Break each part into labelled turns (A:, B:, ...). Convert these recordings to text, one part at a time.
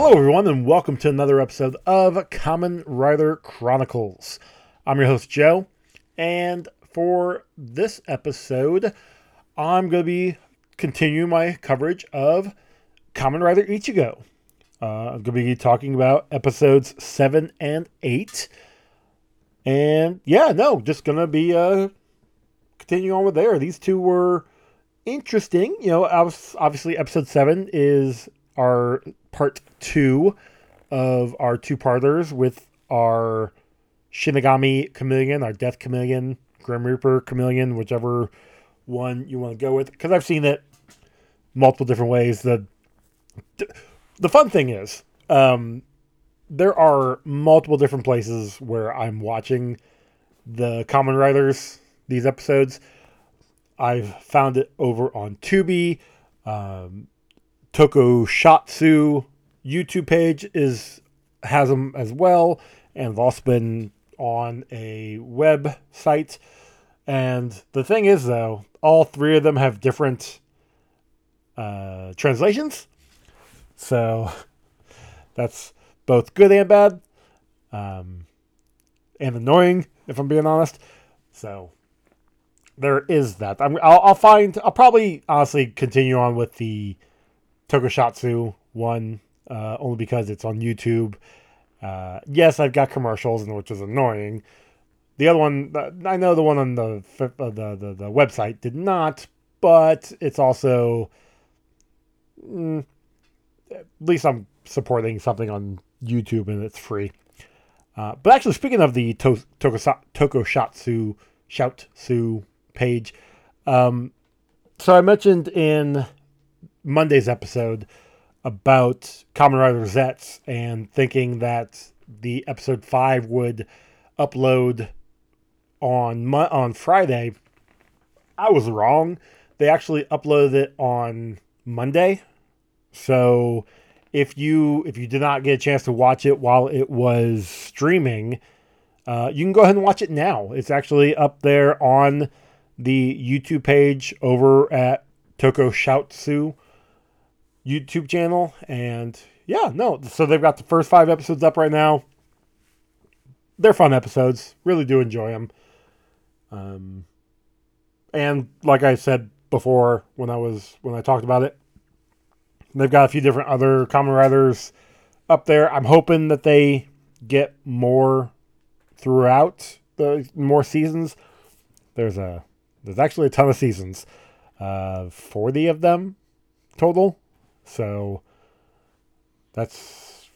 A: Hello, everyone, and welcome to another episode of Kamen Rider Chronicles. I'm your host, Joe, and for this episode, I'm going to be continuing my coverage of Kamen Rider Ichigo. I'm going to be talking about episodes 7 and 8. And just going to be continuing on with there. These two were interesting. Obviously episode 7 is our part 2 of our two-parters with our Shinigami Chameleon, our Death Chameleon, Grim Reaper Chameleon, whichever one you want to go with. Because I've seen it multiple different ways. The fun thing is, there are multiple different places where I'm watching the Kamen Riders, these episodes. I've found it over on Tubi. Tokusatsu YouTube page has them as well, and I've also been on a website. And the thing is, though, all three of them have different translations, so that's both good and bad, and annoying, if I'm being honest. So there is that. I'll probably honestly continue on with the Tokusatsu one, only because it's on YouTube. Yes, I've got commercials, which is annoying. The other one, I know the one on the website did not, but it's also, at least I'm supporting something on YouTube and it's free. But actually, speaking of the Tokusatsu Shoutsu page, so I mentioned in Monday's episode about Kamen Rider Zets and thinking that the episode 5 would upload on Friday. I was wrong. They actually uploaded it on Monday. So if you did not get a chance to watch it while it was streaming, you can go ahead and watch it now. It's actually up there on the YouTube page over at Tokusatsu YouTube channel. And so they've got the first 5 episodes up right now. They're fun episodes. Really do enjoy them. And like I said before when I talked about it, they've got a few different other Kamen Riders up there. I'm hoping that they get more throughout the more seasons. There's actually a ton of seasons. 40 of them total. So that's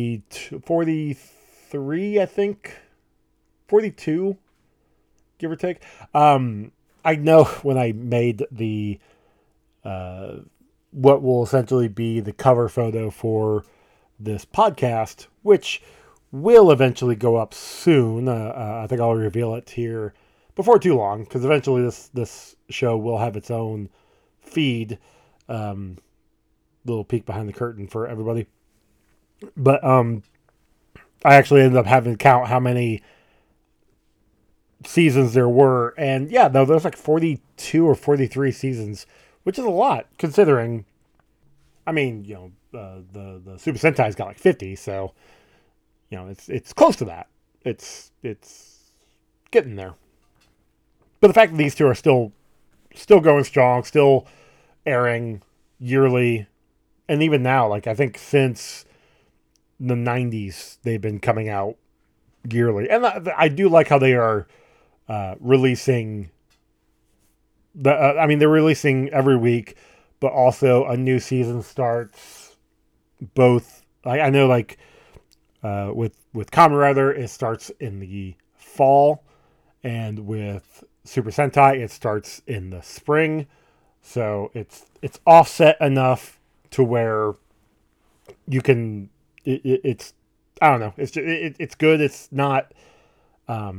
A: 43, I think. 42, give or take. I know when I made the what will essentially be the cover photo for this podcast, which will eventually go up soon. I think I'll reveal it here before too long, because eventually this show will have its own feed. Little peek behind the curtain for everybody. But I actually ended up having to count how many seasons there were. And there's like 42 or 43 seasons, which is a lot considering, the Super Sentai's got like 50, so it's close to that. It's getting there. But the fact that these two are still going strong, still airing yearly, and even now, like I think since the 90s, they've been coming out yearly. And I do like how they are releasing they're releasing every week, but also a new season starts both. I know, with Kamen Rider, it starts in the fall, and with Super Sentai, it starts in the spring. So it's offset enough to where you can. It's I don't know. It's good. It's not. I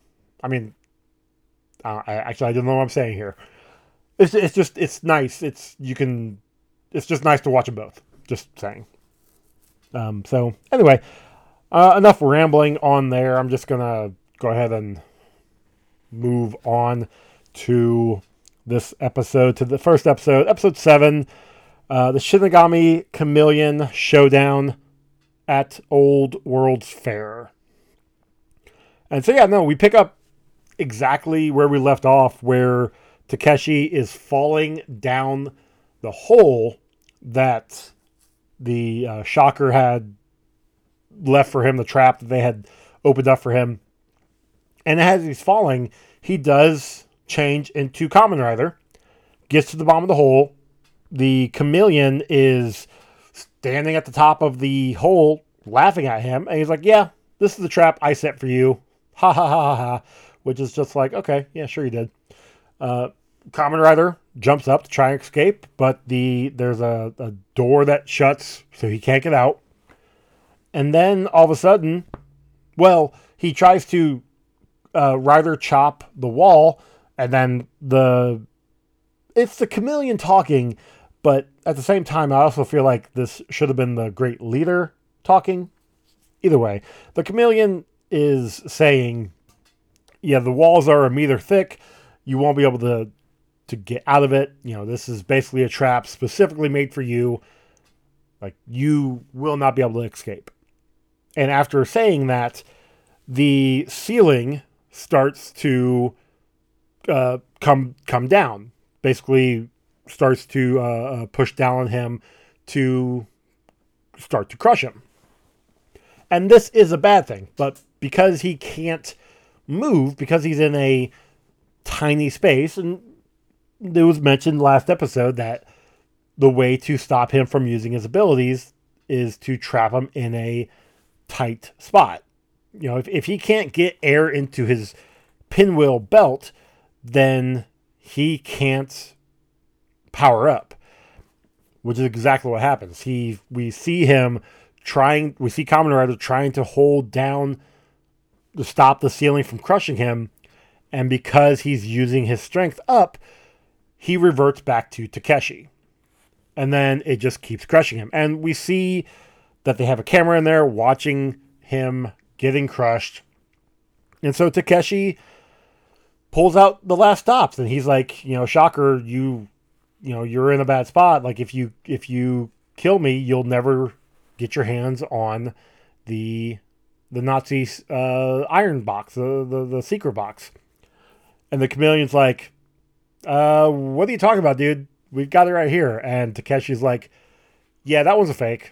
A: don't know what I'm saying here. It's nice. It's just nice to watch them both. Just saying. So anyway, enough rambling on there. I'm just gonna go ahead and move on to this episode, to the first episode, episode 7, the Shinigami Chameleon Showdown at Old World's Fair. And so, yeah, no, we pick up exactly where we left off, where Takeshi is falling down the hole that the Shocker had left for him, the trap that they had opened up for him. And as he's falling, he does change into Kamen Rider, gets to the bottom of the hole. The chameleon is standing at the top of the hole, laughing at him, and he's like, yeah, this is the trap I set for you. Ha ha ha ha ha. Which is just like, okay, yeah, sure you did. Kamen Rider jumps up to try and escape, but there's a door that shuts, so he can't get out. And then all of a sudden, well, he tries to Rider chop the wall, and then it's the chameleon talking, but at the same time, I also feel like this should have been the great leader talking. Either way, the chameleon is saying, yeah, the walls are a meter thick. You won't be able to get out of it. You know, this is basically a trap specifically made for you. Like, you will not be able to escape. And after saying that, the ceiling starts to come down. Basically, starts to push down on him to start to crush him. And this is a bad thing, but because he can't move, because he's in a tiny space, and it was mentioned last episode that the way to stop him from using his abilities is to trap him in a tight spot. You know, if he can't get air into his pinwheel belt, then he can't power up, which is exactly what happens. We see Kamen Rider trying to hold down to stop the ceiling from crushing him, and because he's using his strength up, he reverts back to Takeshi. And then it just keeps crushing him. And we see that they have a camera in there watching him getting crushed. And so Takeshi pulls out the last stops, and he's like, Shocker, you're in a bad spot. Like, if you kill me, you'll never get your hands on the Nazi iron box, the secret box. And the chameleon's like, what are you talking about, dude? We've got it right here. And Takeshi's like, yeah, that was a fake.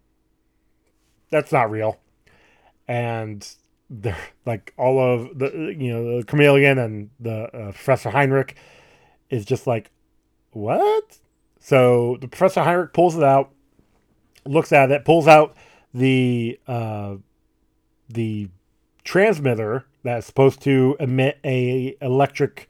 A: That's not real. And they're like, all of the chameleon and the Professor Heinrich is just like, what? So the Professor Heinrich pulls it out, looks at it, pulls out the transmitter that's supposed to emit a electric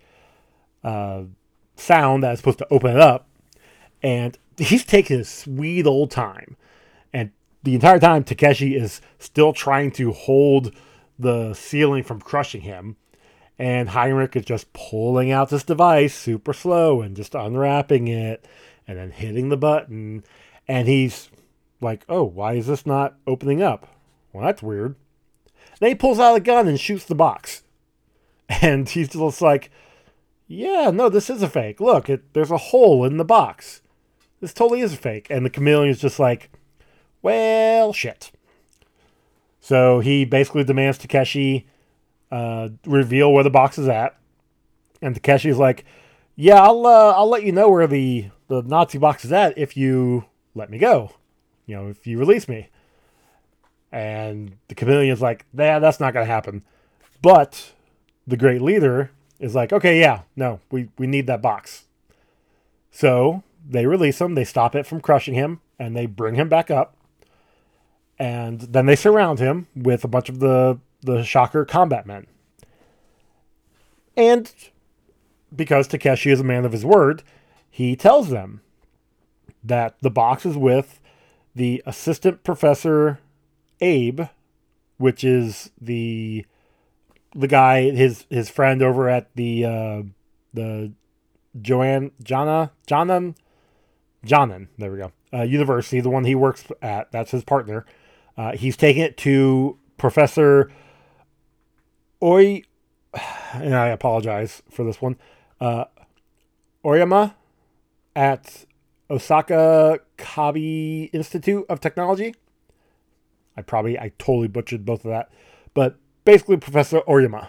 A: sound that's supposed to open it up, and he's taking his sweet old time, and the entire time Takeshi is still trying to hold the ceiling from crushing him, and Heinrich is just pulling out this device super slow and just unwrapping it and then hitting the button, and he's like, oh, why is this not opening up? Well, that's weird. Then he pulls out a gun and shoots the box. And he's just like, yeah, no, this is a fake. Look, there's a hole in the box. This totally is a fake. And the chameleon's just like, well, shit. So he basically demands Takeshi reveal where the box is at. And Takeshi's like, yeah, I'll let you know where the Nazi box is at if you let me go. If you release me. And the chameleon's like, yeah, that's not going to happen. But the great leader is like, okay, yeah, no, we need that box. So they release him. They stop it from crushing him. And they bring him back up. And then they surround him with a bunch of the Shocker combat men. And because Takeshi is a man of his word, he tells them that the box is with the assistant professor Abe, which is the guy, his friend over at the Jonan, there we go, university, the one he works at. That's his partner. He's taking it to Professor and I apologize for this one, Oyama at Osaka Kabi Institute of Technology. I totally butchered both of that. But basically Professor Oyama.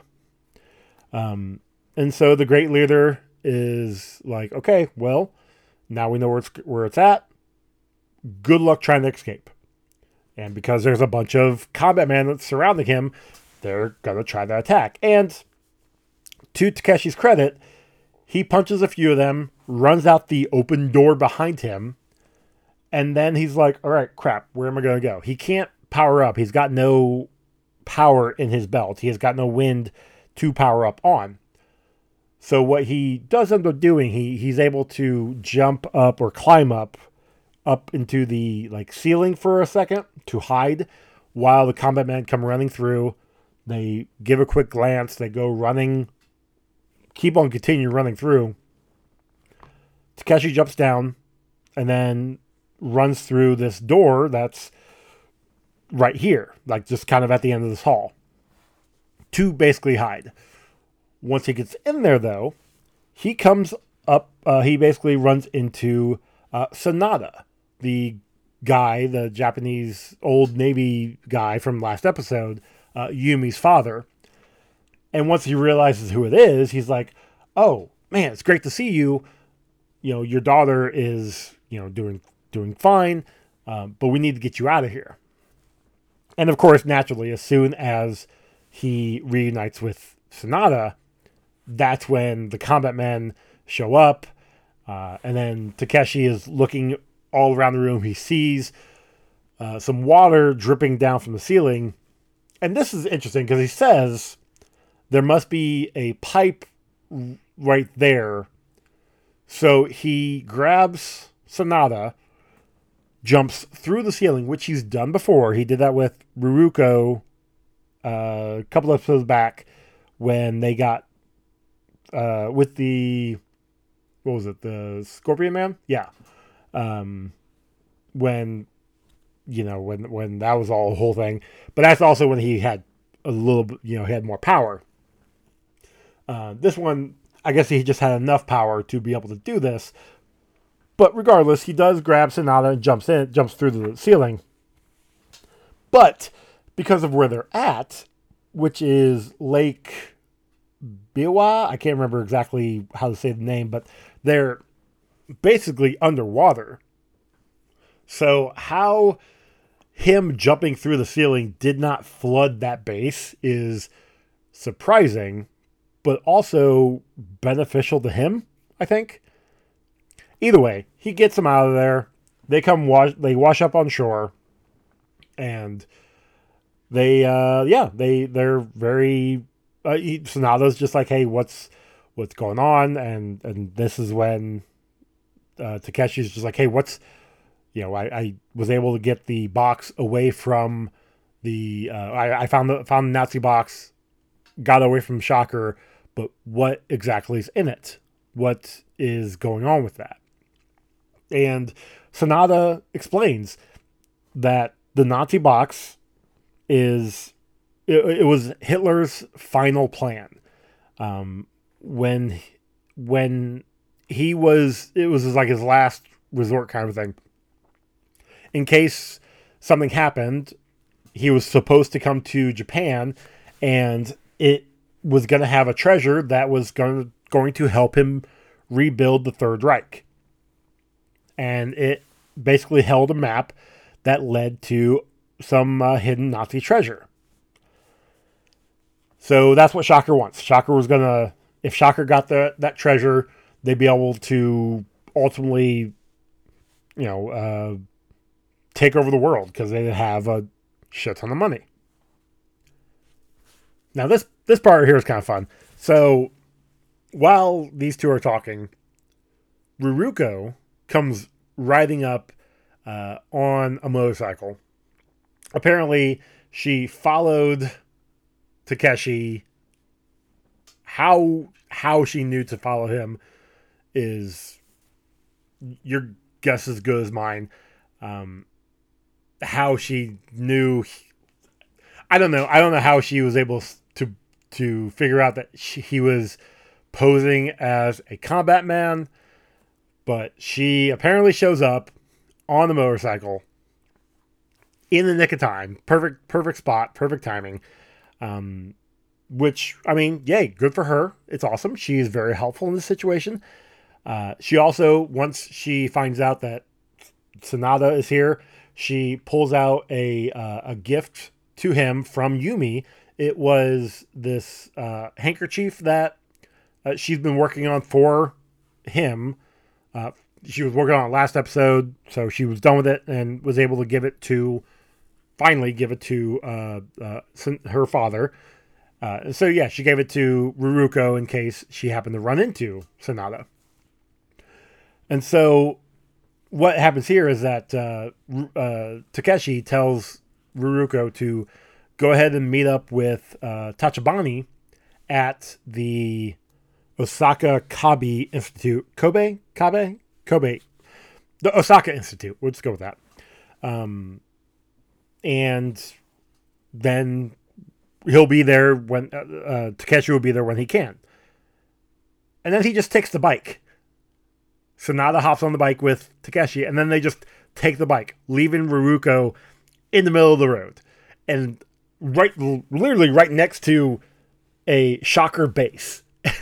A: And so the great leader is like, okay, well, now we know where it's at. Good luck trying to escape. And because there's a bunch of combat men that's surrounding him, they're going to try to attack. And to Takeshi's credit, he punches a few of them, runs out the open door behind him, and then he's like, all right, crap, where am I going to go? He can't power up. He's got no power in his belt. He has got no wind to power up on. So what he does end up doing, he's able to jump up or climb up into the ceiling for a second to hide while the combat men come running through. They give a quick glance. They go running, continue running through. Takeshi jumps down and then runs through this door that's right here, just kind of at the end of this hall, to basically hide. Once he gets in there, though, he comes up, he basically runs into Sanada, the guy, the Japanese old Navy guy from last episode, Yumi's father. And once he realizes who it is, he's like, oh, man, it's great to see you. Your daughter is, doing fine, but we need to get you out of here. And of course, naturally, as soon as he reunites with Sanada, that's when the combat men show up. And then Takeshi is looking all around the room. He sees some water dripping down from the ceiling. And this is interesting because he says there must be a pipe right there. So he grabs Sanada, jumps through the ceiling, which he's done before. He did that with Ruruko a couple episodes back when they got with the, what was it, the Scorpion Man? Yeah. When that was all a whole thing. But that's also when he had a little bit, he had more power. This one, I guess he just had enough power to be able to do this. But regardless, he does grab Sanada and jumps through the ceiling. But because of where they're at, which is Lake Biwa, I can't remember exactly how to say the name, but they're basically underwater. So how him jumping through the ceiling did not flood that base is surprising, but also beneficial to him, I think. Either way, he gets them out of there. They wash up on shore, and they're very. Sanada's just like, hey, what's going on? And this is when Takeshi's just like, hey, I was able to get the box away from the. I found the Nazi box, got away from Shocker, but what exactly is in it? What is going on with that? And Sanada explains that the Nazi box it was Hitler's final plan. When it was like his last resort kind of thing. In case something happened, he was supposed to come to Japan, and it was going to have a treasure that was going to help him rebuild the Third Reich. And it basically held a map that led to some hidden Nazi treasure. So that's what Shocker wants. Shocker was going to, if Shocker got that treasure, they'd be able to ultimately, take over the world because they have a shit ton of money. Now this part right here is kind of fun. So while these two are talking, Ruruko comes riding up on a motorcycle. Apparently, she followed Takeshi. How she knew to follow him is your guess as good as mine. How she knew, I don't know how she was able to figure out that he was posing as a combat man, but she apparently shows up on the motorcycle. in the nick of time. Perfect spot, perfect timing. Which, I mean, yay, good for her. It's awesome. She is very helpful in this situation. She also, once she finds out that Sanada is here, she pulls out a gift to him from Yumi. It was this handkerchief that she's been working on for him. She was working on it last episode, so she was done with it and was able to finally give it to her father. So yeah, she gave it to Ruruko in case she happened to run into Sanada. And so what happens here is that Takeshi tells Ruruko to go ahead and meet up with Tachibana at the Osaka Kabe Institute. Kobe? The Osaka Institute. We'll just go with that. And then he'll be there when Takeshi will be there when he can. And then he just takes the bike. Sanada hops on the bike with Takeshi, and then they just take the bike, leaving Ruruko in the middle of the road. And literally right next to a Shocker base.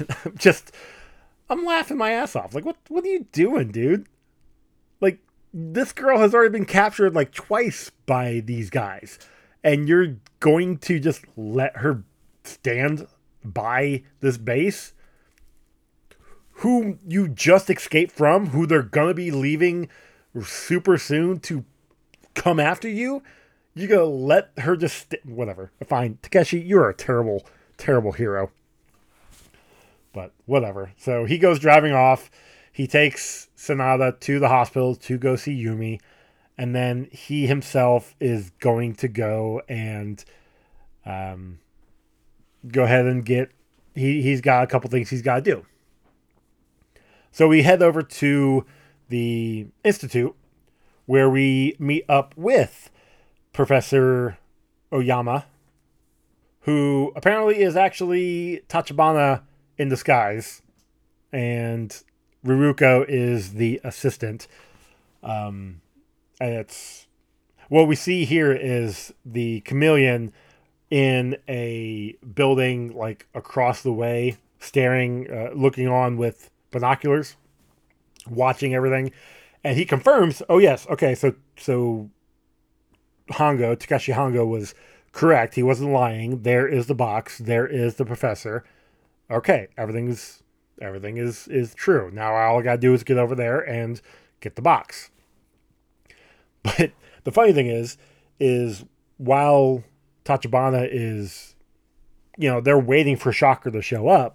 A: I'm laughing my ass off. Like, what are you doing, dude? Like, this girl has already been captured like twice by these guys. And you're going to just let her stand by this base? Who you just escaped from, who they're going to be leaving super soon to come after you? You're going to let her just... whatever. Fine. Takeshi, you're a terrible, terrible hero. But whatever. So he goes driving off. He takes Sanada to the hospital to go see Yumi. And then he himself is going to go and go ahead and get... He's got a couple things he's got to do. So we head over to the Institute where we meet up with Professor Oyama, who apparently is actually Tachibana in disguise, and Ruruko is the assistant. And it's what we see here is the chameleon in a building like across the way, staring, looking on with binoculars, watching everything, and he confirms, oh yes, okay, so Takeshi Hongo was correct. He wasn't lying. There is the box. There is the professor. Okay, everything is true. Now all I gotta do is get over there and get the box. But the funny thing is while Tachibana is, they're waiting for Shocker to show up,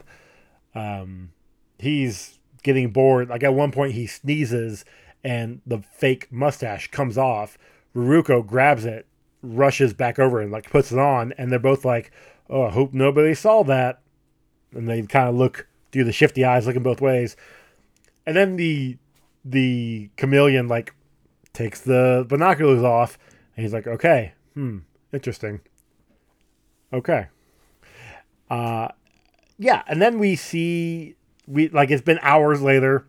A: he's getting bored. Like at one point he sneezes and the fake mustache comes off. Ruruko grabs it, rushes back over and like puts it on, and they're both like, oh, I hope nobody saw that. And they kind of look, do the shifty eyes looking both ways. And then the chameleon like takes the binoculars off and he's like, okay, interesting. Okay. Yeah, and then we see it's been hours later.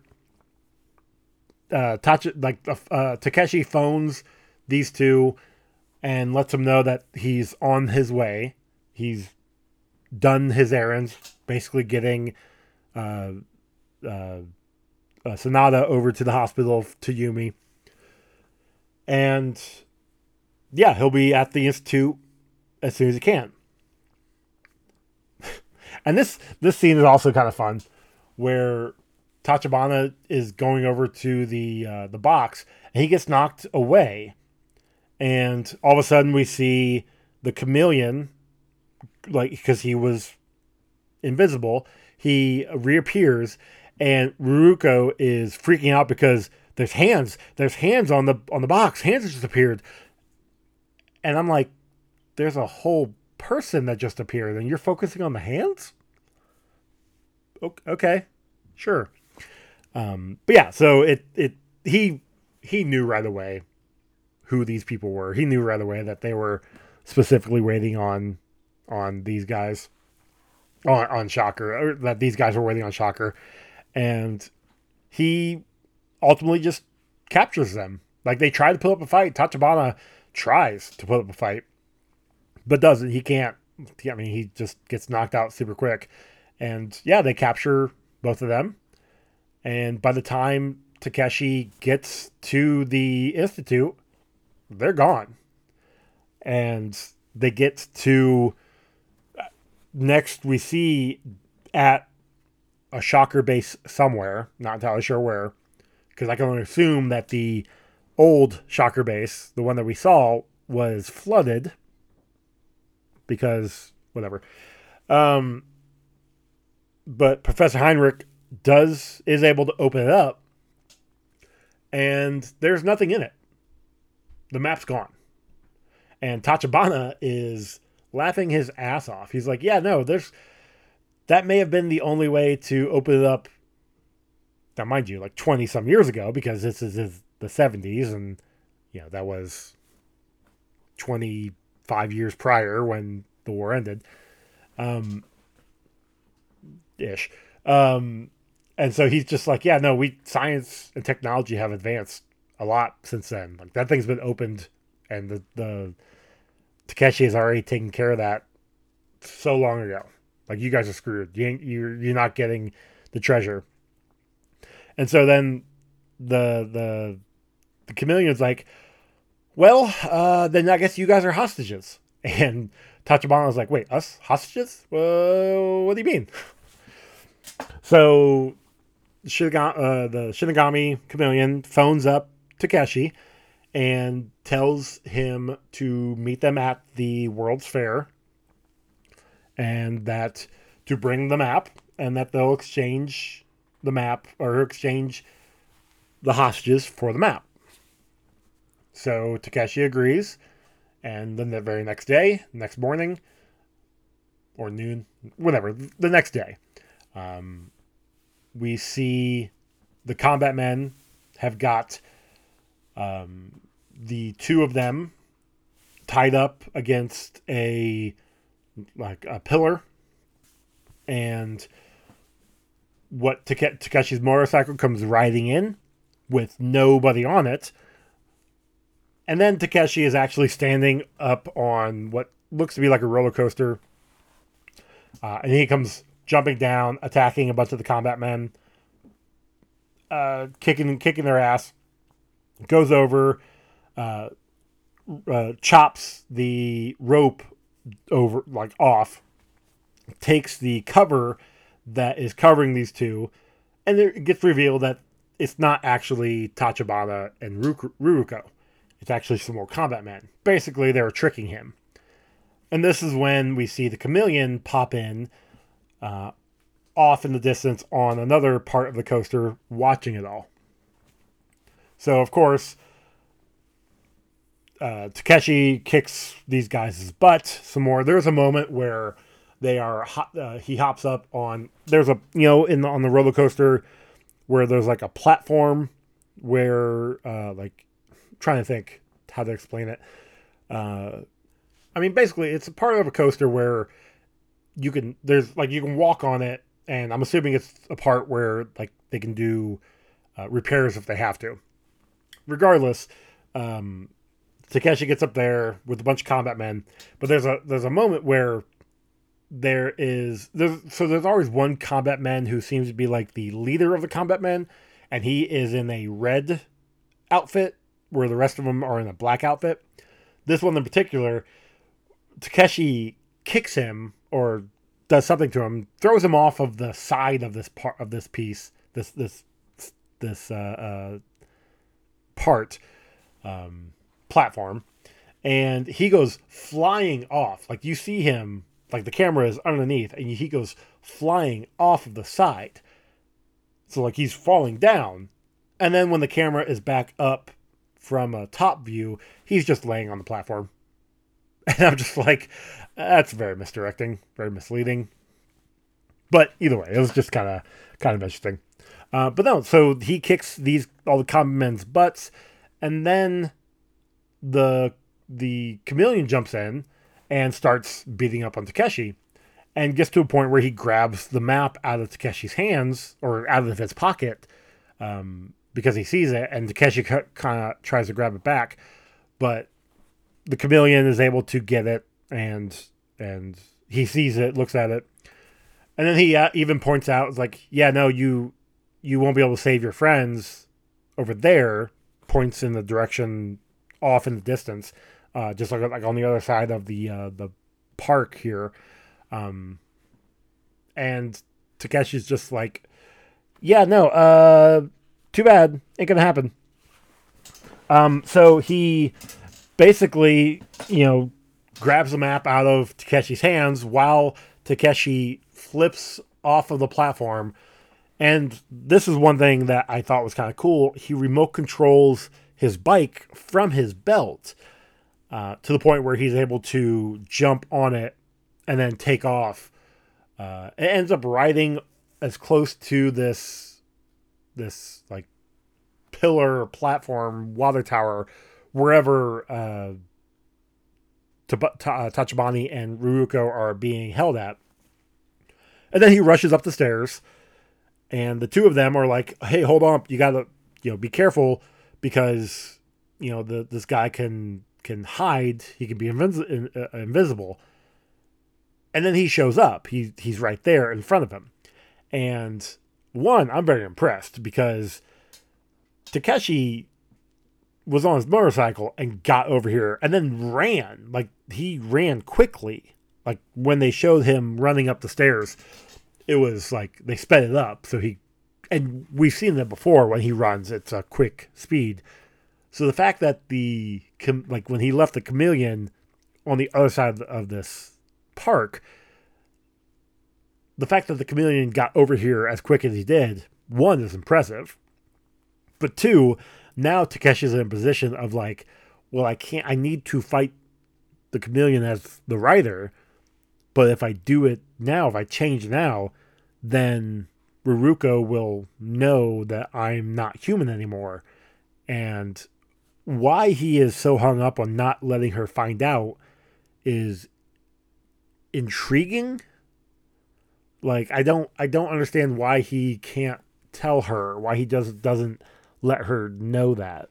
A: Takeshi phones these two and lets them know that he's on his way. He's done his errands, basically getting Sanada over to the hospital to Yumi. And yeah, he'll be at the Institute as soon as he can. And this scene is also kind of fun, where Tachibana is going over to the box, and he gets knocked away. And all of a sudden we see the chameleon, like, because he was invisible, he reappears, and Ruruko is freaking out because there's hands on the box. Hands just appeared. And I'm like, there's a whole person that just appeared, and you're focusing on the hands? Okay, sure. But yeah, so he knew right away who these people were. He knew right away that they were specifically waiting on these guys, on Shocker, or that these guys were waiting on Shocker, and he ultimately just captures them. Like, they tried to put up a fight. Tachibana tries to put up a fight, but doesn't. He can't. I mean, he just gets knocked out super quick. And yeah, they capture both of them. And by the time Takeshi gets to the Institute, they're gone. And they get to next we see at a Shocker base somewhere, not entirely sure where, because I can only assume that the old Shocker base, the one that we saw, was flooded because whatever. But Professor Heinrich is able to open it up, and there's nothing in it. The map's gone. And Tachibana is laughing his ass off. He's like, yeah, no, that may have been the only way to open it up. Now, mind you, like 20 some years ago, because this is the 70s, and that was 25 years prior when the war ended. Ish. And so he's just like, yeah, no, science and technology have advanced a lot since then. Like, that thing's been opened, and the Takeshi has already taken care of that so long ago. Like, you guys are screwed. You're not getting the treasure. And so then the chameleon's like, well, then I guess you guys are hostages. And Tachibana's like, wait, us hostages? What do you mean? So the Shinigami chameleon phones up Takeshi and tells him to meet them at the World's Fair, and that to bring the map, and that they'll exchange the map or exchange the hostages for the map. So Takeshi agrees, and then the very next day, next morning, or noon, whatever, the next day, we see the combat men have got the two of them tied up against a pillar, and what Takeshi's motorcycle comes riding in with nobody on it. And then Takeshi is actually standing up on what looks to be like a roller coaster. And he comes jumping down, attacking a bunch of the combat men, kicking their ass, goes over, chops the rope over, like, off, takes the cover that is covering these two, and it gets revealed that it's not actually Tachibana and Ruruko. It's actually some more combat men. Basically, they were tricking him. And this is when we see the chameleon pop in off in the distance on another part of the coaster, watching it all. So, of course, Takeshi kicks these guys' butt some more. There's a moment where he hops up on, there's a, on the roller coaster where there's like a platform where, trying to think how to explain it. I mean, basically, it's a part of a coaster where you can walk on it, and I'm assuming it's a part where, like, they can do repairs if they have to. Regardless, Takeshi gets up there with a bunch of combat men, but there's a moment where there's always one combat man who seems to be like the leader of the combat men, and he is in a red outfit where the rest of them are in a black outfit. This one in particular, Takeshi kicks him or does something to him, throws him off of the side of this part of this piece, platform, and he goes flying off. Like, you see him, like, the camera is underneath, and he goes flying off of the side. So, like, he's falling down, and then when the camera is back up from a top view, he's just laying on the platform. And I'm just like, that's very misdirecting, very misleading. But either way, it was just kind of interesting. But no, so he kicks all the combat men's butts, and then the chameleon jumps in and starts beating up on Takeshi, and gets to a point where he grabs the map out of Takeshi's hands, or out of his pocket, because he sees it, and Takeshi kind of tries to grab it back, but the chameleon is able to get it, and he sees it, looks at it, and then he even points out, it's like, yeah, no, you won't be able to save your friends over there. Points in the direction off in the distance, just like on the other side of the park here, and Takeshi's just like, yeah, no, too bad, ain't gonna happen. So he basically, grabs the map out of Takeshi's hands while Takeshi flips off of the platform. And this is one thing that I thought was kind of cool. He remote controls his bike from his belt, to the point where he's able to jump on it and then take off. It ends up riding as close to this like pillar, platform, water tower, wherever Tachibana and Ruruko are being held at. And then he rushes up the stairs, and the two of them are like, hey, hold on, you gotta, be careful, because, this guy can hide, he can be invisible. And then he shows up. He's right there in front of him. And one, I'm very impressed, because Takeshi was on his motorcycle and got over here and then ran. Like, he ran quickly. Like, when they showed him running up the stairs, it was like they sped it up. And we've seen that before. When he runs, it's a quick speed. So the fact that when he left the chameleon on the other side of this park, the fact that the chameleon got over here as quick as he did, one, is impressive. But two, now Takeshi's in a position of like, well, I need to fight the chameleon as the rider, but if I do it now, if I change now, then Ruruko will know that I'm not human anymore. And why he is so hung up on not letting her find out is intriguing. Like, I don't understand why he can't tell her, why he doesn't let her know that.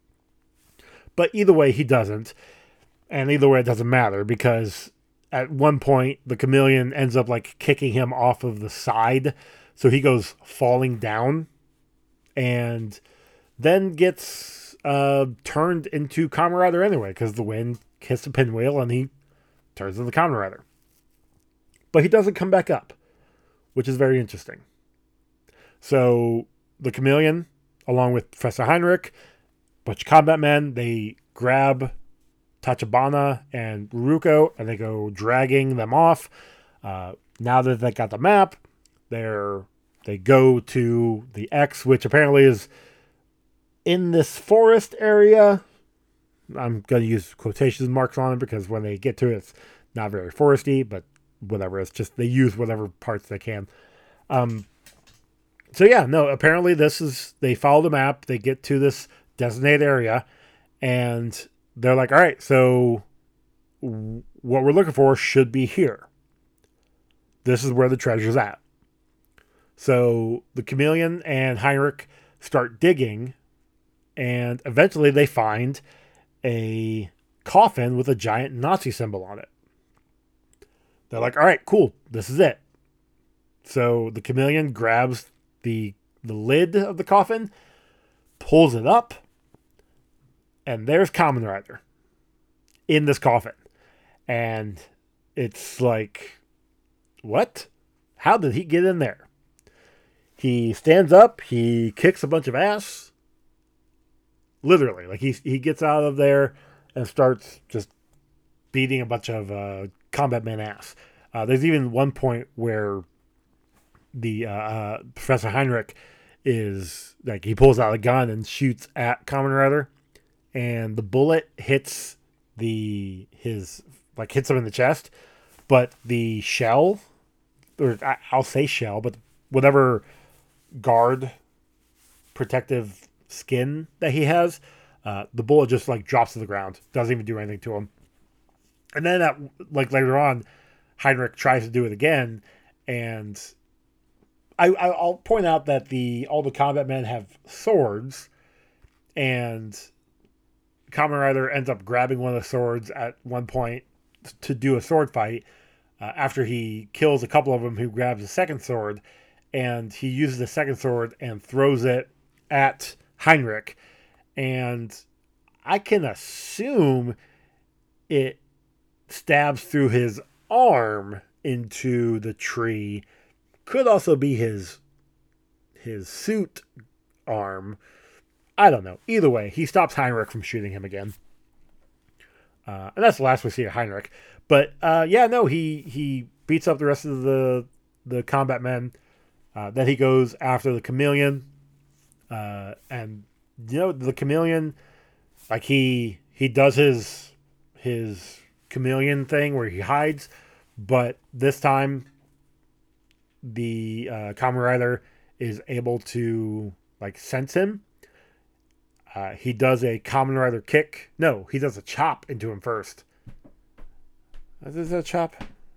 A: But either way, he doesn't. And either way, it doesn't matter, because at one point, the chameleon ends up like kicking him off of the side. So he goes falling down and then gets turned into Kamen Rider anyway, because the wind hits the pinwheel and he turns into Kamen Rider. But he doesn't come back up, which is very interesting. So the chameleon, along with Professor Heinrich, bunch of combat men, they grab Tachibana and Ruruko and they go dragging them off. Now that they got the map, they go to the X, which apparently is in this forest area. I'm going to use quotation marks on it, because when they get to it, it's not very foresty, but whatever. It's just they use whatever parts they can. So yeah, no, apparently they follow the map, they get to this designated area, and they're like, all right, so what we're looking for should be here. This is where the treasure's at. So the chameleon and Heinrich start digging, and eventually they find a coffin with a giant Nazi symbol on it. They're like, all right, cool, this is it. So the chameleon grabs the lid of the coffin, pulls it up, and there's Kamen Rider in this coffin. And it's like, what? How did he get in there? He stands up, he kicks a bunch of ass. Literally, like he gets out of there and starts just beating a bunch of combat men ass. There's even one point where the Professor Heinrich is like, he pulls out a gun and shoots at Kamen Rider, and the bullet hits hits him in the chest, but the shell, or I'll say shell, but whatever guard protective skin that he has, the bullet just like drops to the ground, doesn't even do anything to him. And then later on, Heinrich tries to do it again, and I'll point out that all the combat men have swords, and Kamen Rider ends up grabbing one of the swords at one point to do a sword fight. After he kills a couple of them, he grabs a second sword, and he uses the second sword and throws it at Heinrich. And I can assume it stabs through his arm into the tree. Could also be his suit arm. I don't know. Either way, he stops Heinrich from shooting him again. And that's the last we see of Heinrich. But he beats up the rest of the combat men. Then he goes after the chameleon. And the chameleon, like he does his chameleon thing where he hides, but this time the Kamen Rider is able to like sense him. He does a Kamen Rider kick. No, he does a chop into him first. Is that a chop?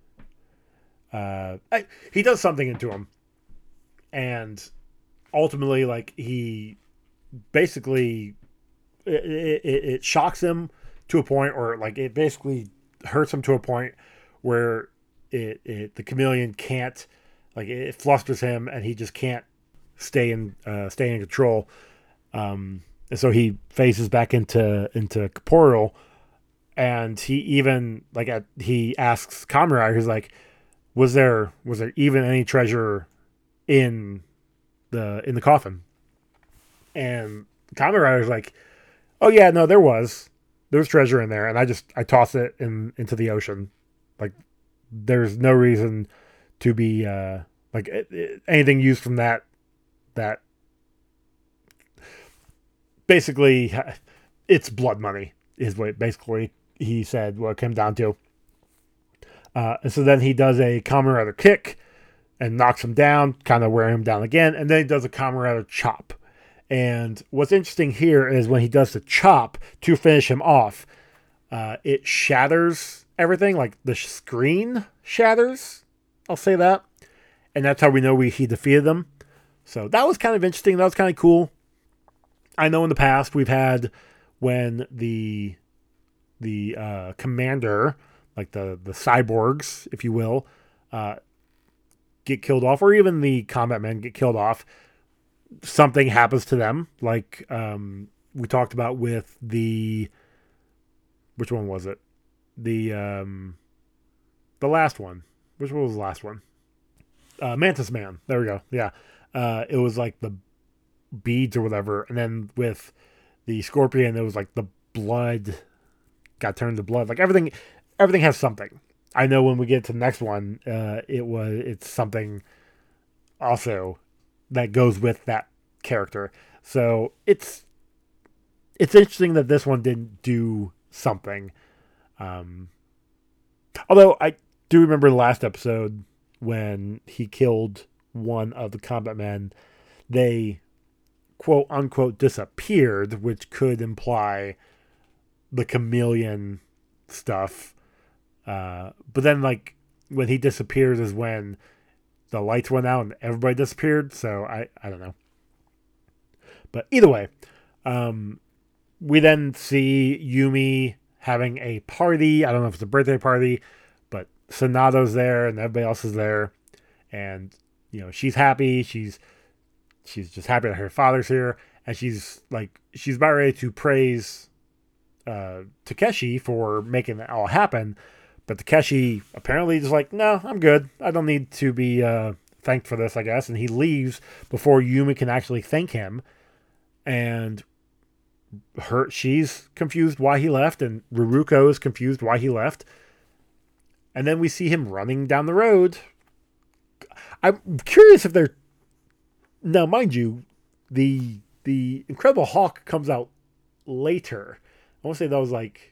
A: He does something into him. And ultimately, like, he basically... It shocks him to a point, or, like, it basically hurts him to a point where the chameleon can't... Like, it flusters him, and he just can't stay in control. And so he phases back into corporeal, and he even he asks Kamen Rider, he's like, was there even any treasure in the coffin? And Kamen Rider's like, oh yeah, no, there was treasure in there, and I tossed it into the ocean. Like, there's no reason to be anything used from that basically it's blood money is what basically he said what it came down to. And so then he does a Kamen Rider kick and knocks him down, kind of wearing him down again, and then he does a Kamen Rider chop. And what's interesting here is when he does the chop to finish him off, it shatters everything, like the screen shatters, I'll say that. And that's how we know he defeated them. So that was kind of interesting. That was kind of cool. I know in the past we've had when the commander, like the cyborgs, if you will, get killed off, or even the combat men get killed off, something happens to them. Like we talked about with which one was it? The last one. Which one was the last one? Mantis Man. There we go. Yeah. It was like the beads or whatever, and then with the Scorpion, it was like the blood got turned to blood. Like everything has something. I know when we get to the next one, it's something also that goes with that character. So it's interesting that this one didn't do something. Although I do remember the last episode when he killed one of the combat men, they quote unquote disappeared, which could imply the chameleon stuff. But then, like, when he disappears is when the lights went out and everybody disappeared. So I don't know. But either way, we then see Yumi having a party. I don't know if it's a birthday party, but Sonato's there and everybody else is there. And, she's happy. She's just happy that her father's here. And she's about ready to praise Takeshi for making it all happen. But Takeshi apparently is like, no, I'm good. I don't need to be thanked for this, I guess. And he leaves before Yumi can actually thank him. And she's confused why he left, and Ruruko is confused why he left. And then we see him running down the road. I'm curious if they're... Now, mind you, the Incredible Hulk comes out later. I want to say that was like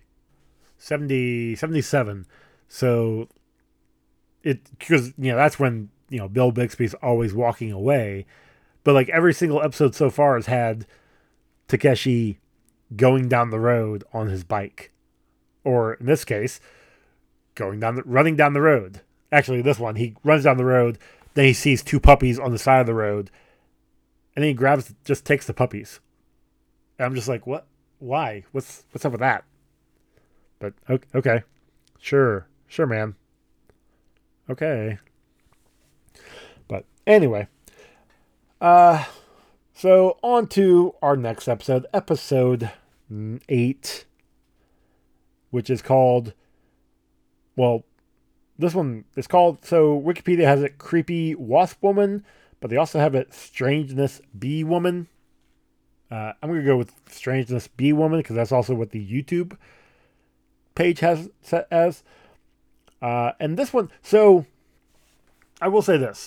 A: 77. So because that's when Bill Bixby's always walking away. But like every single episode so far has had Takeshi going down the road on his bike, or in this case, running down the road. Actually, this one he runs down the road, then he sees two puppies on the side of the road, and then he just takes the puppies. And I'm just like, what Why? What's up with that? But okay, sure, man. Okay, but anyway, uh, so on to our next episode, episode 8, which is called, well, this one is called, so Wikipedia has it Creepy Wasp Woman, but they also have it Strangeness Bee Woman. I'm going to go with Strangeness Bee Woman because that's also what the YouTube page has set as. And this one, so I will say this.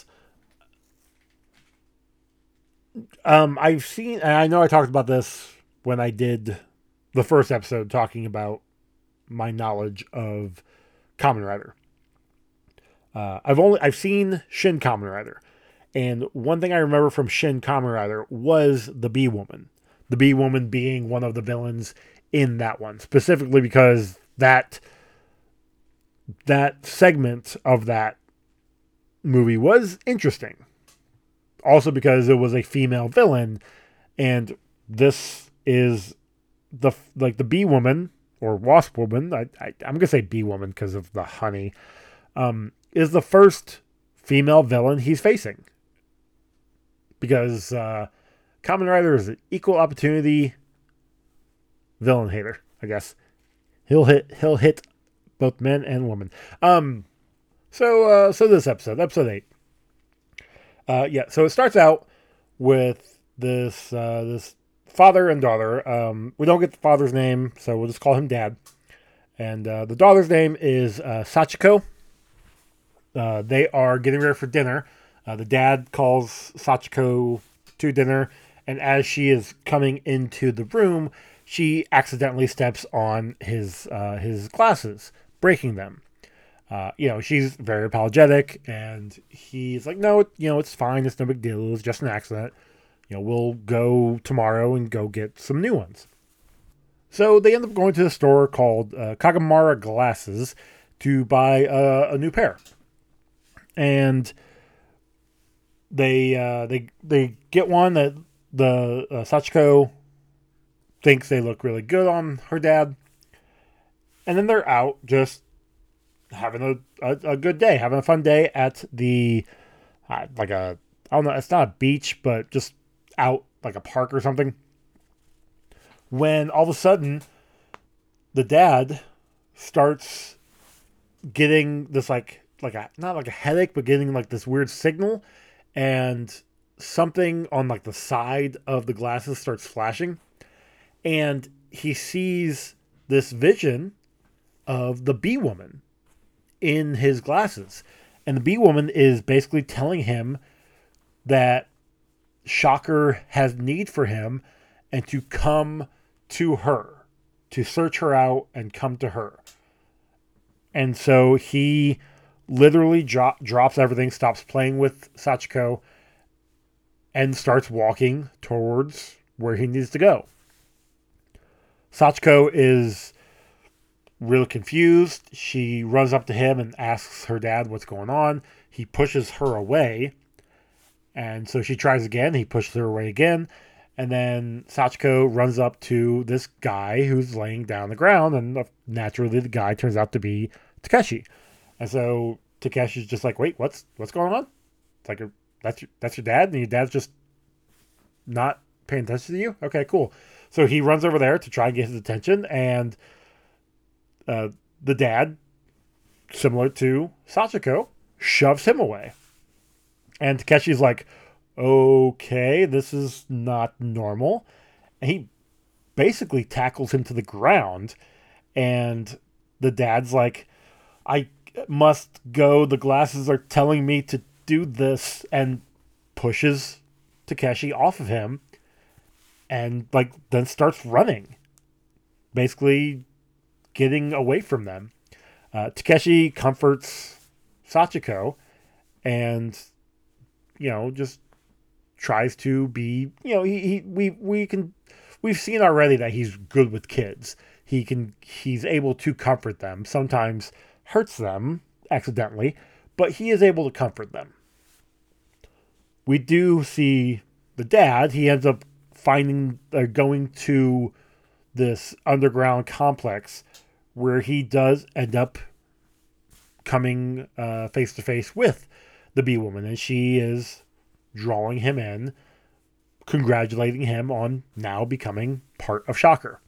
A: I've seen, and I know I talked about this when I did the first episode talking about my knowledge of Kamen Rider. I've seen Shin Kamen Rider, and one thing I remember from Shin Kamen Rider was the Bee Woman. The Bee Woman being one of the villains in that one, specifically because that segment of that movie was interesting. Also because it was a female villain, and this is the Bee Woman or Wasp Woman. I'm gonna say Bee Woman because of the honey. Is the first female villain he's facing, because Kamen Rider is an equal opportunity villain hater, I guess. He'll hit both men and women. So this episode 8. So it starts out with this father and daughter. We don't get the father's name, so we'll just call him Dad. And the daughter's name is Sachiko. They are getting ready for dinner. The dad calls Sachiko to dinner, and as she is coming into the room, she accidentally steps on his glasses, breaking them. She's very apologetic, and he's like, no, it's fine. It's no big deal. It was just an accident. We'll go tomorrow and go get some new ones. So they end up going to the store called Kagamara Glasses to buy a new pair. And they get one that the Sachiko thinks they look really good on her dad. And then they're out just having a good day, having a fun day at the, I don't know, it's not a beach, but just out like a park or something. When all of a sudden, the dad starts getting this not like a headache, but getting like this weird signal, and something on like the side of the glasses starts flashing, and he sees this vision of the Bee Woman in his glasses. And the Bee Woman is basically telling him that Shocker has need for him and to come to her, to search her out and come to her. And so he literally drops everything, stops playing with Sachiko, and starts walking towards where he needs to go. Sachiko is really confused. She runs up to him and asks her dad what's going on. He pushes her away, and so she tries again. He pushes her away again, and then Sachiko runs up to this guy who's laying down on the ground, and naturally the guy turns out to be Takeshi. And so Takeshi's just like, wait, what's going on? It's like, that's your dad, and your dad's just not paying attention to you? Okay, cool. So he runs over there to try and get his attention, and the dad, similar to Sachiko, shoves him away. And Takeshi's like, okay, this is not normal. And he basically tackles him to the ground. And the dad's like, I must go. The glasses are telling me to do this. And pushes Takeshi off of him. And then starts running. Basically getting away from them. Takeshi comforts Sachiko and just tries to be, we've seen already that he's good with kids. He's able to comfort them. Sometimes hurts them accidentally, but he is able to comfort them. We do see the dad. He ends up going to this underground complex where he does end up coming face to face with the bee woman, and she is drawing him in, congratulating him on now becoming part of Shocker.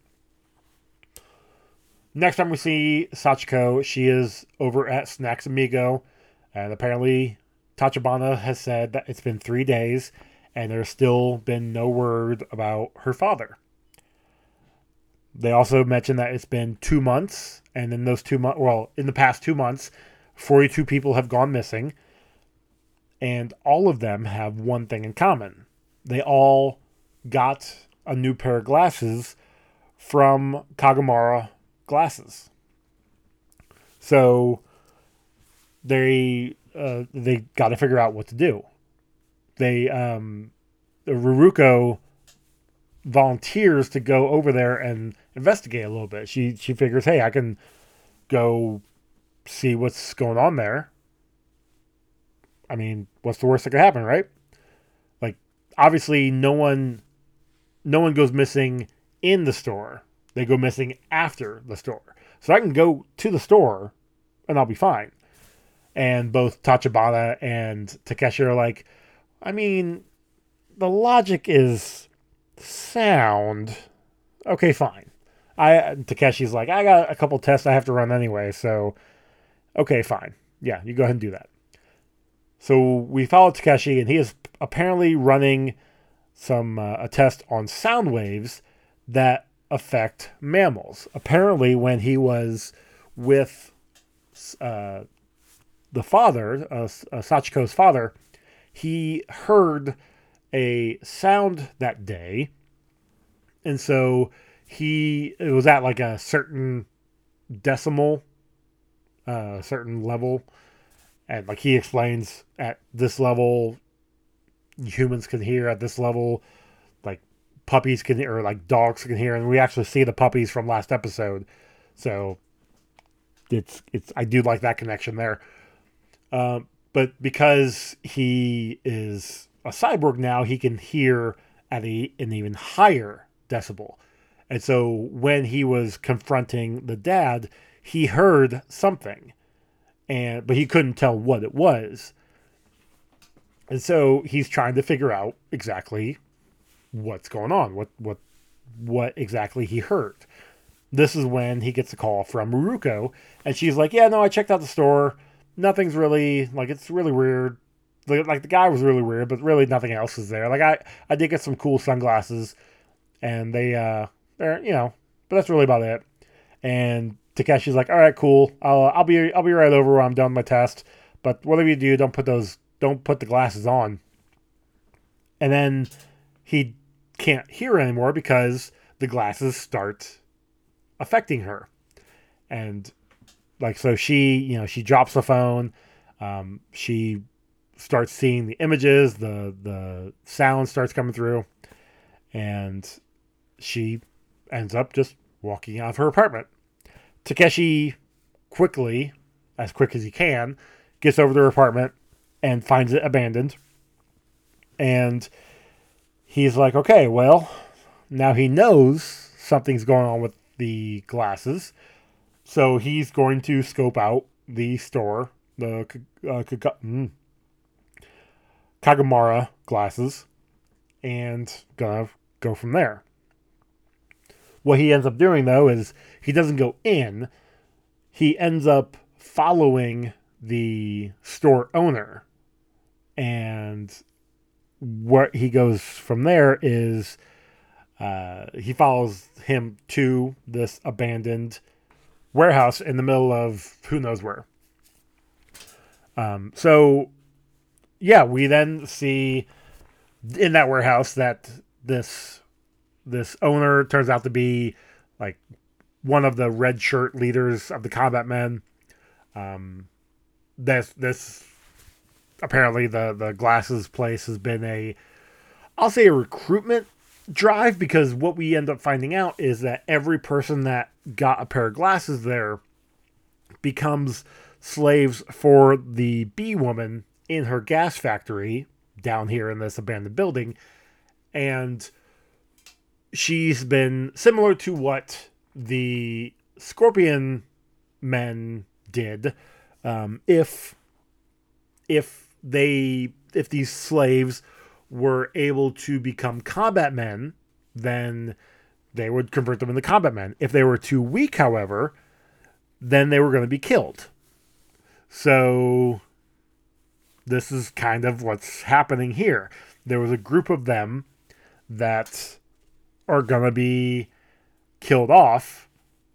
A: Next time we see Sachiko, she is over at Snacks Amigo, and apparently Tachibana has said that it's been 3 days, and there's still been no word about her father. They also mentioned that it's been 2 months, and in those 2 months, well, in the past 2 months, 42 people have gone missing, and all of them have one thing in common. They all got a new pair of glasses from Kagamura Glasses. So they got to figure out what to do. Ruruko volunteers to go over there and investigate a little bit. She figures, hey, I can go see what's going on there. I mean, what's the worst that could happen, right? Like, obviously, no one goes missing in the store. They go missing after the store. So I can go to the store and I'll be fine. And both Tachibana and Takeshi are like, I mean, the logic is sound. Okay, fine. Takeshi's like, I got a couple tests I have to run anyway, so okay, fine. Yeah, you go ahead and do that. So we follow Takeshi, and he is apparently running a test on sound waves that affect mammals. Apparently, when he was with the father, Sachiko's father, he heard a sound that day, and so it was at like a certain decimal, certain level, and like he explains, at this level humans can hear, at this level like puppies can hear, or like dogs can hear, and we actually see the puppies from last episode, so it's I do like that connection there. But because he is a cyborg now, he can hear at an even higher decibel. And so when he was confronting the dad, he heard something, but he couldn't tell what it was. And so he's trying to figure out exactly what's going on, what exactly he heard. This is when he gets a call from Ruruko, and she's like, yeah, no, I checked out the store. Nothing's really, like, it's really weird. Like, the guy was really weird, but really nothing else is there. Like, I did get some cool sunglasses, and they're, but that's really about it. And Takeshi's like, all right, cool. I'll be right over when I'm done with my test. But whatever you do, don't put the glasses on. And then he can't hear anymore because the glasses start affecting her. And like, so she drops the phone. She starts seeing the images, the sound starts coming through, and she ends up just walking out of her apartment. Takeshi as quick as he can, gets over to her apartment and finds it abandoned. And he's like, okay, well, now he knows something's going on with the glasses. So he's going to scope out the store, the Kagamura glasses, and gonna go from there. What he ends up doing, though, is he doesn't go in. He ends up following the store owner. And where he goes from there is he follows him to this abandoned warehouse in the middle of who knows where. So, yeah, we then see in that warehouse that this owner turns out to be like one of the red shirt leaders of the Combat Men. This apparently the glasses place has been I'll say a recruitment drive, because what we end up finding out is that every person that got a pair of glasses there becomes slaves for the bee woman in her gas factory down here in this abandoned building. And she's been similar to what the Scorpion men did. If these slaves were able to become combat men, then they would convert them into combat men. If they were too weak, however, then they were going to be killed. So this is kind of what's happening here. There was a group of them that are going to be killed off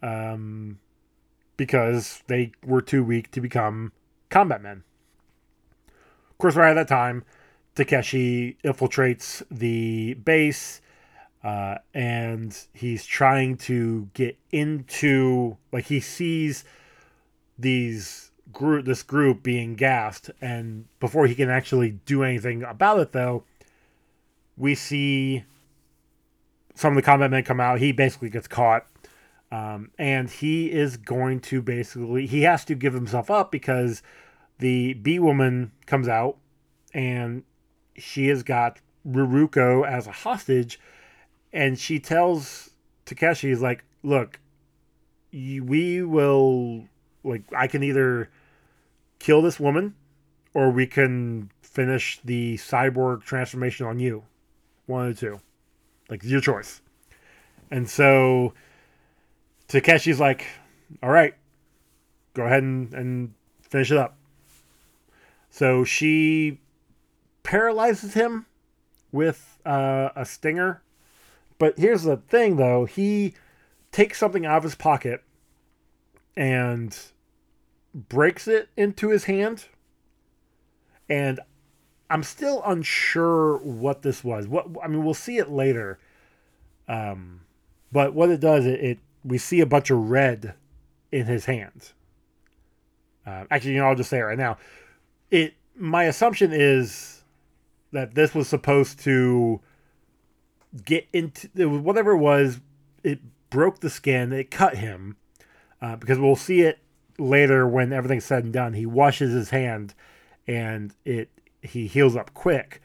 A: because they were too weak to become combat men. Of course, right at that time, Takeshi infiltrates the base, and he's trying to get into, like, he sees this group being gassed, and before he can actually do anything about it, though, we see some of the combat men come out. He basically gets caught, and he is going to he has to give himself up because the bee woman comes out, and she has got Ruruko as a hostage, and she tells Takeshi, is like, look, we will, like, I can either kill this woman or we can finish the cyborg transformation on you. One of the two. Like, it's your choice. And so Takeshi's like, all right, go ahead and finish it up. So she paralyzes him with a stinger. But here's the thing, though. He takes something out of his pocket and breaks it into his hand. And I'm still unsure what this was. We'll see it later. But what it does, we see a bunch of red in his hand. Actually, I'll just say it right now. My assumption is that this was supposed to get into whatever it was. It broke the skin. It cut him, because we'll see it later when everything's said and done. He washes his hand, and he heals up quick.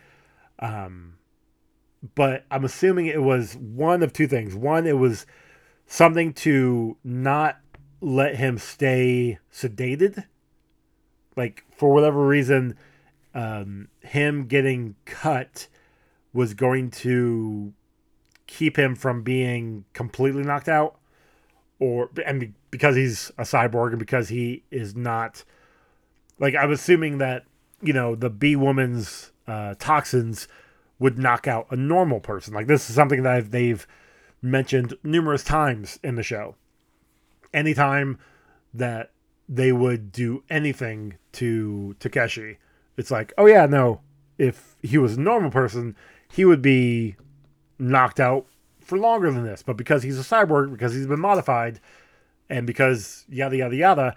A: But I'm assuming it was one of two things. One, it was something to not let him stay sedated. Like, for whatever reason, him getting cut was going to keep him from being completely knocked out. And because he's a cyborg and because he is not... Like, I'm assuming that, the bee woman's toxins would knock out a normal person. Like, this is something that they've mentioned numerous times in the show. Anytime that they would do anything to Takeshi, it's like, oh yeah, no, if he was a normal person, he would be knocked out for longer than this. But because he's a cyborg, because he's been modified, and because yada yada yada,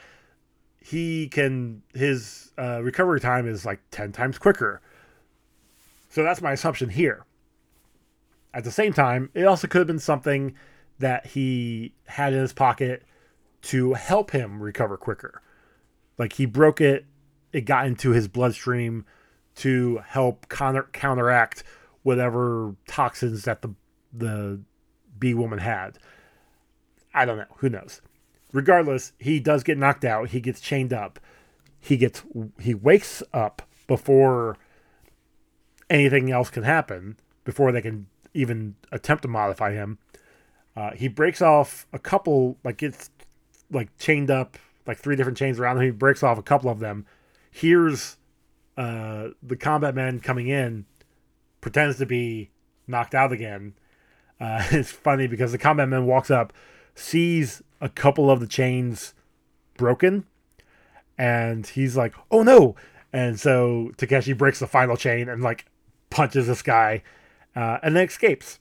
A: his recovery time is like 10 times quicker. So that's my assumption here. At the same time, it also could have been something that he had in his pocket to help him recover quicker. Like, he broke it got into his bloodstream to help counteract whatever toxins that the bee woman had. I don't know. Who knows? Regardless, he does get knocked out. He gets chained up. He wakes up before anything else can happen, before they can even attempt to modify him. He breaks off a couple, gets chained up, 3 different chains around him. He breaks off a couple of them. Hears the combat man coming in, pretends to be knocked out again. It's funny because the combat man walks up, sees a couple of the chains broken, and he's like, oh no! And so Takeshi breaks the final chain and punches this guy, and then escapes.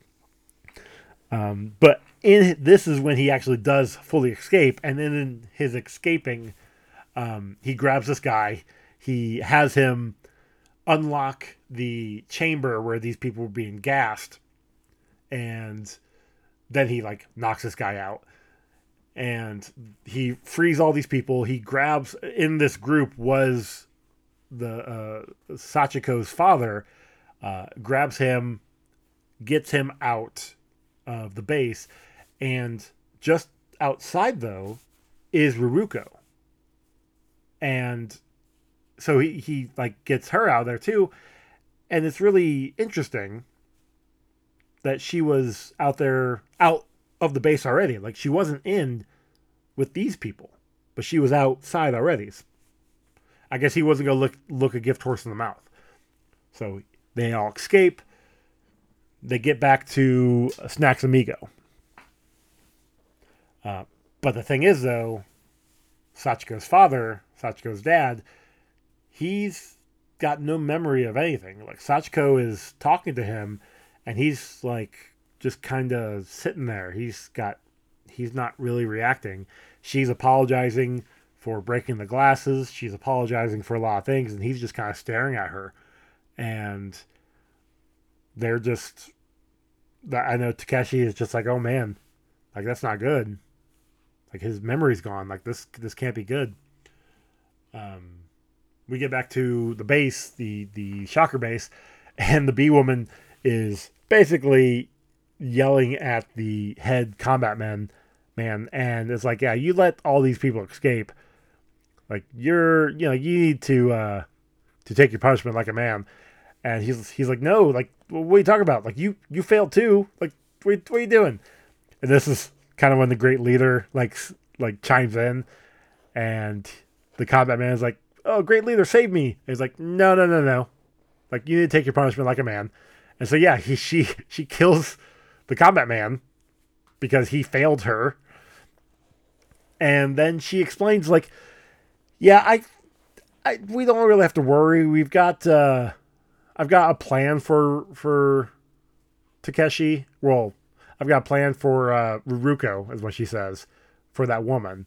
A: But this is when he actually does fully escape, and then in his escaping, he grabs this guy. He has him unlock the chamber where these people were being gassed, and then he knocks this guy out, and he frees all these people. He grabs, in this group was the Sachiko's father, grabs him, gets him out, of the base, and just outside though is Ruruko, and so he like gets her out there too, and it's really interesting that she was out of the base already. Like she wasn't in with these people, but she was outside already. I guess he wasn't gonna look a gift horse in the mouth. So they all escape. They get back to Snacks Amigo. But the thing is, though, Sachiko's father, Sachiko's dad, he's got no memory of anything. Like Sachiko is talking to him, and he's like just kind of sitting there. He's not really reacting. She's apologizing for breaking the glasses. She's apologizing for a lot of things, and he's just kind of staring at her. And they're just, I know Takeshi is just like, oh man, like that's not good. Like his memory's gone. Like this can't be good. We get back to the base, the Shocker base, and the Bee Woman is basically yelling at the head combat man, and it's like, yeah, you let all these people escape. Like you need to take your punishment like a man. And he's like, no, like, what are you talking about? Like you failed too. Like what are you doing? And this is kind of when the great leader like chimes in, and the combat man is like, oh, great leader, save me. And he's like, no. Like you need to take your punishment like a man. And so yeah, she kills the combat man because he failed her. And then she explains like, yeah, we don't really have to worry. We've got I've got a plan for Takeshi. Well, I've got a plan for Ruruko, is what she says, for that woman.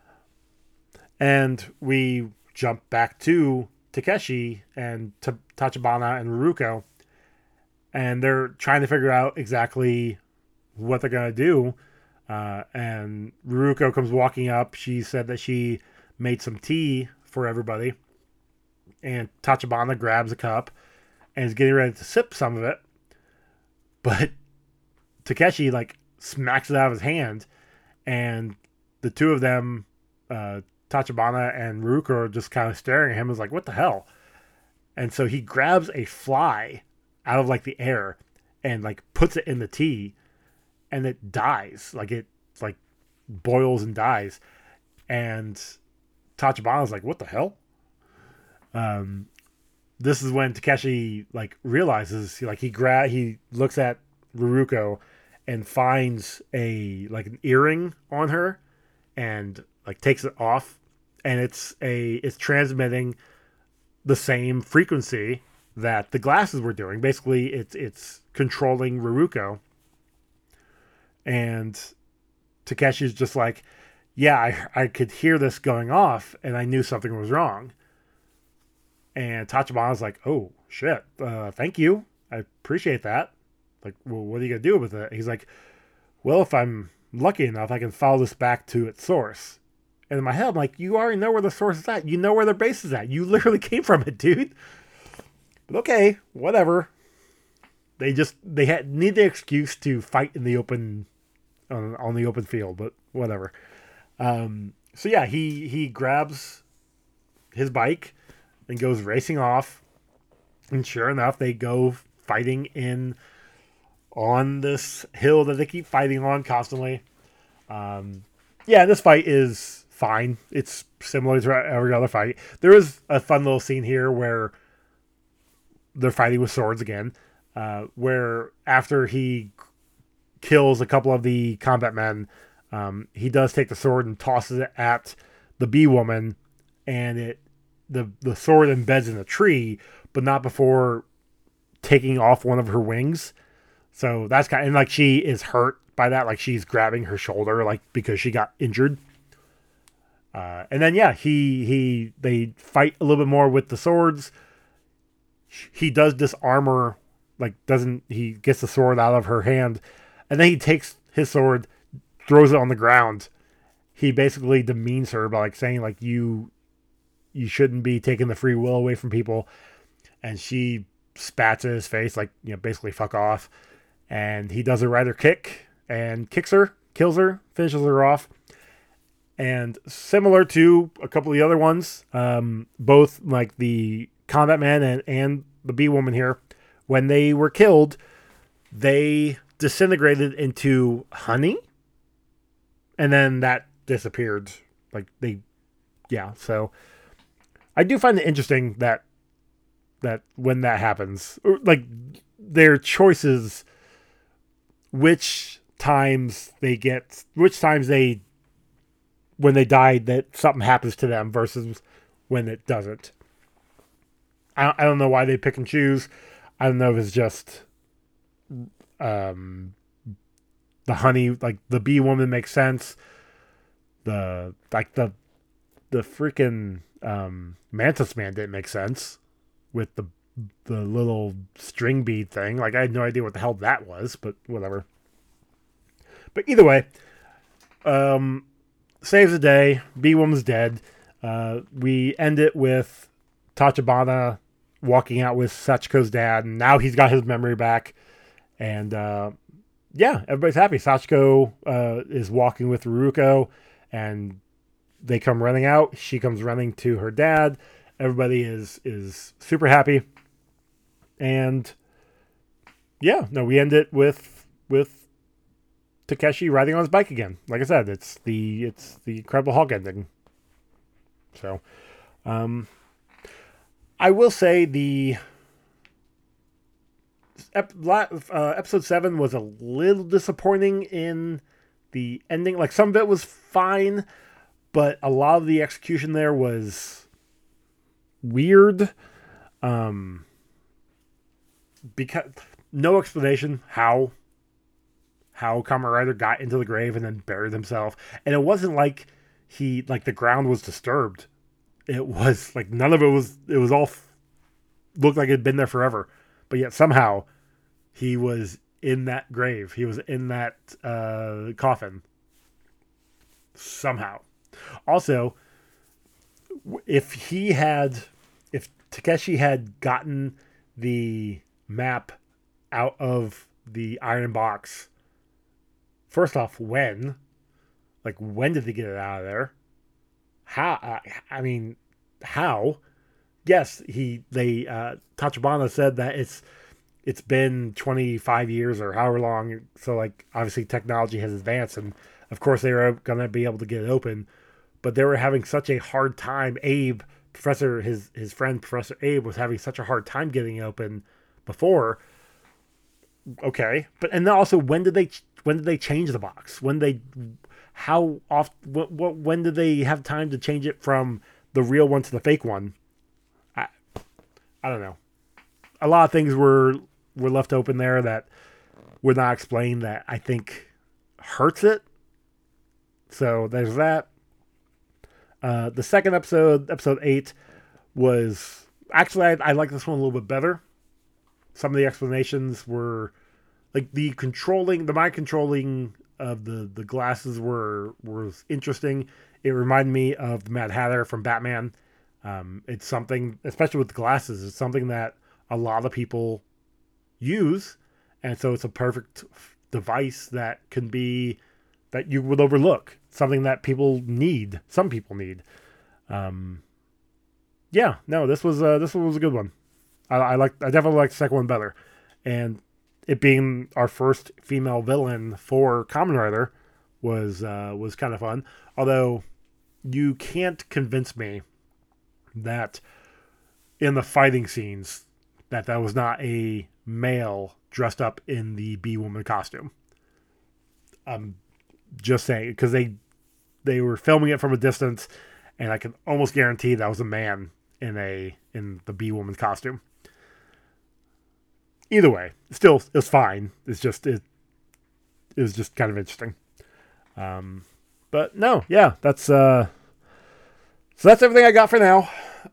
A: And we jump back to Takeshi and Tachibana and Ruruko, and they're trying to figure out exactly what they're going to do. And Ruruko comes walking up. She said that she made some tea for everybody. And Tachibana grabs a cup and is getting ready to sip some of it. But Takeshi, like, smacks it out of his hand. And the two of them, Tachibana and Ruruko, are just kind of staring at him. Is like, what the hell? And so he grabs a fly out of, like, the air and, like, puts it in the tea. And it dies. Like, it, like, boils and dies. And Tachibana's like, what the hell? This is when Takeshi like realizes, like, he looks at Ruruko and finds like an earring on her and like takes it off, and it's transmitting the same frequency that the glasses were doing. Basically, it's controlling Ruruko. And Takeshi's just like, yeah, I could hear this going off, and I knew something was wrong. And Tachibana's like, oh, shit, thank you. I appreciate that. Like, well, what are you going to do with it? He's like, well, if I'm lucky enough, I can follow this back to its source. And in my head, I'm like, you already know where the source is at. You know where their base is at. You literally came from it, dude. But okay, whatever. They need the excuse to fight in the open, on the open field, but whatever. So yeah, he grabs his bike and goes racing off, and sure enough, they go fighting on this hill that they keep fighting on constantly. Yeah, this fight is fine. It's similar to every other fight. There is a fun little scene here where they're fighting with swords again, where after he kills a couple of the combat men, he does take the sword and tosses it at the Bee Woman, and the sword embeds in a tree, but not before taking off one of her wings. So that's and like she is hurt by that, like she's grabbing her shoulder, like because she got injured. And then yeah, they fight a little bit more with the swords. He does disarm her, he gets the sword out of her hand, and then he takes his sword, throws it on the ground. He basically demeans her by like saying like you shouldn't be taking the free will away from people, and she spats in his face like, basically fuck off. and he does a rider kick and kicks her, kills her, finishes her off. And similar to a couple of the other ones, both like the Combat Man and the Bee Woman here, when they were killed, they disintegrated into honey, and then that disappeared. So I do find it interesting that when that happens, like their choices, which times when they die, that something happens to them versus when it doesn't. I don't know why they pick and choose. I don't know if it's just the honey, like the Bee Woman makes sense. The freaking Mantis Man didn't make sense with the little string bead thing. Like, I had no idea what the hell that was, but whatever. But either way, saves the day. Bee Woman's dead. We end it with Tachibana walking out with Sachiko's dad, and now he's got his memory back. And everybody's happy. Sachiko is walking with Ruruko, and they come running out. She comes running to her dad. Everybody is super happy. And we end it with Takeshi riding on his bike again. Like I said, it's the Incredible Hulk ending. So, I will say the episode 7 was a little disappointing in the ending. Like, some of it was fine, but a lot of the execution there was weird. Because no explanation how Kamen Rider got into the grave and then buried himself. And it wasn't like the ground was disturbed. It was like none of it was, looked like it had been there forever. But yet somehow he was in that grave. He was in that coffin. Somehow. Also, if Takeshi had gotten the map out of the iron box, first off, when did they get it out of there? How? How? Yes, Tachibana said that it's been 25 years or however long. So, like, obviously technology has advanced, and of course they were going to be able to get it open. But they were having such a hard time. His friend Professor Abe was having such a hard time getting it open before. Okay, but and then also when did they change the box? When did they have time to change it from the real one to the fake one? I don't know. A lot of things were left open there that were not explained that I think hurts it. So there's that. The second episode 8, was actually I like this one a little bit better. Some of the explanations were like the mind controlling of the glasses was interesting. It reminded me of the Mad Hatter from Batman. It's something, especially with the glasses, it's something that a lot of people use, and so it's a perfect device that you would overlook. Something that some people need. This one was a good one. I definitely like the second one better, and it being our first female villain for Kamen Rider was kind of fun. Although you can't convince me that in the fighting scenes that was not a male dressed up in the Bee Woman costume. I'm just saying, because they were filming it from a distance, and I can almost guarantee that was a man in the Bee Woman costume. Either way, still, it was fine. It's just it was just kind of interesting. But no, yeah, that's so that's everything I got for now.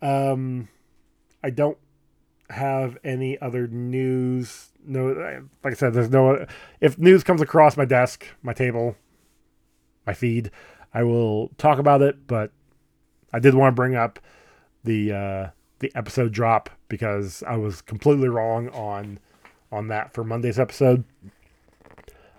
A: I don't have any other news. No, like I said, there's no. If news comes across my desk, my table, my feed, I will talk about it. But I did want to bring up the episode drop because I was completely wrong on that for Monday's episode.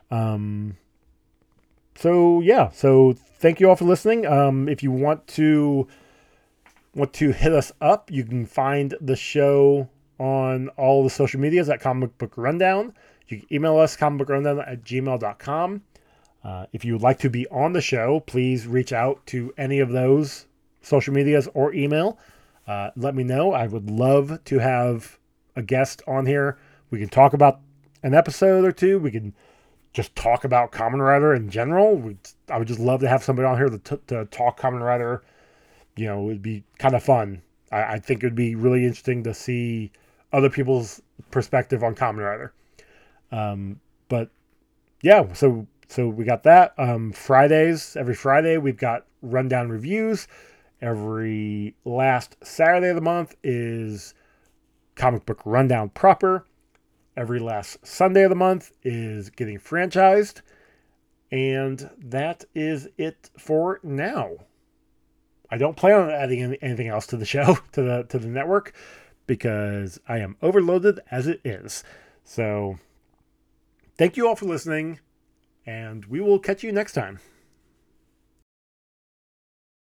A: So yeah, so thank you all for listening. If you want to hit us up, you can find the show on all the social medias at Comic Book Rundown. You can email us comicbookrundown@gmail.com. If you would like to be on the show, please reach out to any of those social medias or email. Let me know. I would love to have a guest on here. We can talk about an episode or two. We can just talk about Kamen Rider in general. I would just love to have somebody on here to talk Kamen Rider. You know, it would be kind of fun. I think it would be really interesting to see other people's perspective on Kamen Rider. But yeah, so we got that. Every Friday, we've got rundown reviews. Every last Saturday of the month is Comic Book Rundown proper. Every last Sunday of the month is Getting Franchised. And that is it for now. I don't plan on adding anything else to the show, to the network, because I am overloaded as it is. So thank you all for listening, and we will catch you next time.